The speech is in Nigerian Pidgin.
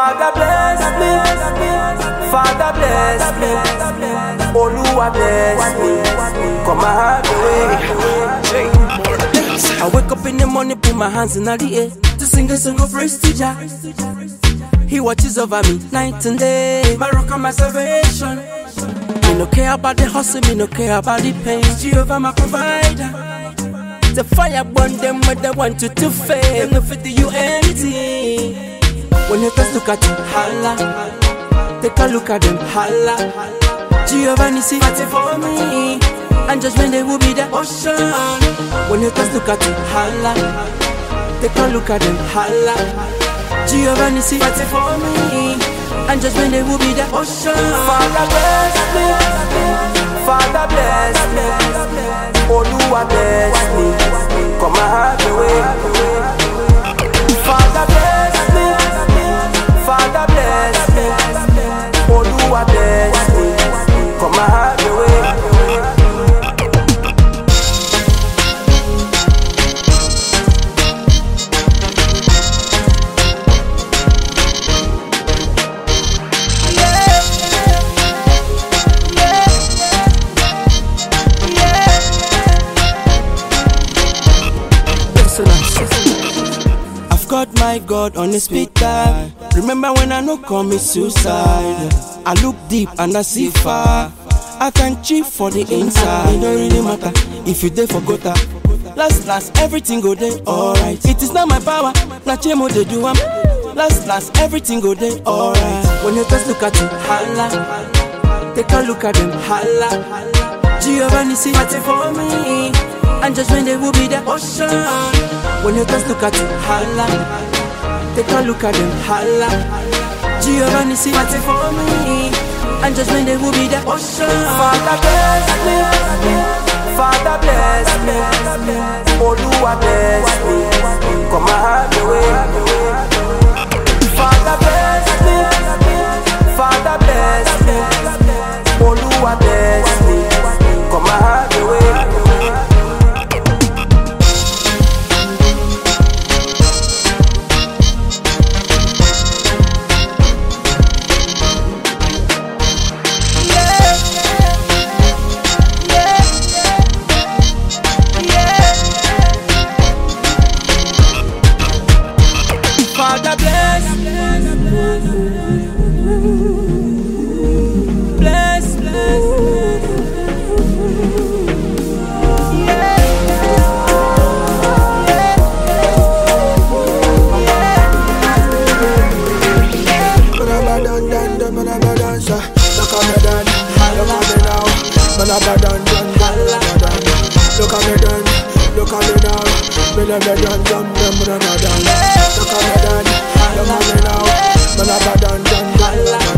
Father bless me, Father bless me, Oluwa bless me, come my way. I wake up in the morning, put my hands in the air to sing a song of praise to Jah. He watches over me night and day, my rock and my salvation. Me no care about the hustle, me no care about the pain. Jehovah my provider. The fire burn them when they want you to fail. Them no fit you anything. When you just look at you, holla. Take a look at them, holla. Jehovah Nissi fighting for me, and judgment they will be the ocean. When you just look at you, holla. Take a look at them, holla. Jehovah Nissi fighting for me, and judgment they will be the ocean. Father bless me, Father bless me, Oluwa bless me, come have your way. Father bless me, Father bless me, Oluwa bless me, come have your way. I've got my God on the speed dial. Remember when I no commit suicide? I look deep and I see far. I thank Chief for the inside. It don't really matter if you dey for gutter. Last, everything go dey alright. It is not my power, na Chemo dey do am. Last, everything go dey alright. When you just look at it, holla. Take a look at them, holla. Jehovah Nissi fighting for me, and judgment they will be the ocean. When you just look at it, holla. Take a look at them, holla. Jehovah Nissi fighting for me, and judgment they will be the ocean. Father bless me, Father bless me, Oluwa bless me, come have your way. Father bless me, Father bless me, Oluwa bless me, come have your way. Father bless, bless, bless, yeah, Look at me now, look at me now,